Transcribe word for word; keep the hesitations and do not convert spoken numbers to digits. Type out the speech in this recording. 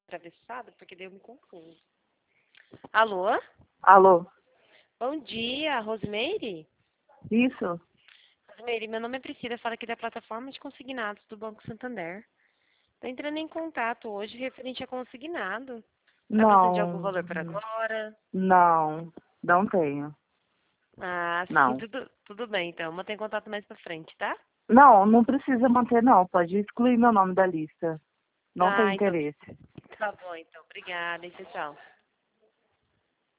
atravessada, porque daí eu me confundo. Alô? Alô? Bom dia, Rosemary? Isso? Rosemary, meu nome é Priscila, falo aqui da plataforma de consignados do Banco Santander. Estou entrando em contato hoje referente a consignado. Tá precisando de algum Não. valor para agora? Não. Não tenho. Ah, sim, Não. tudo, tudo bem, então. Mantém contato mais pra frente, tá? Não, não precisa manter, não. Pode excluir meu nome da lista. Não tem Ah, então interesse. tá bom, então. Obrigada, e tchau, tchau.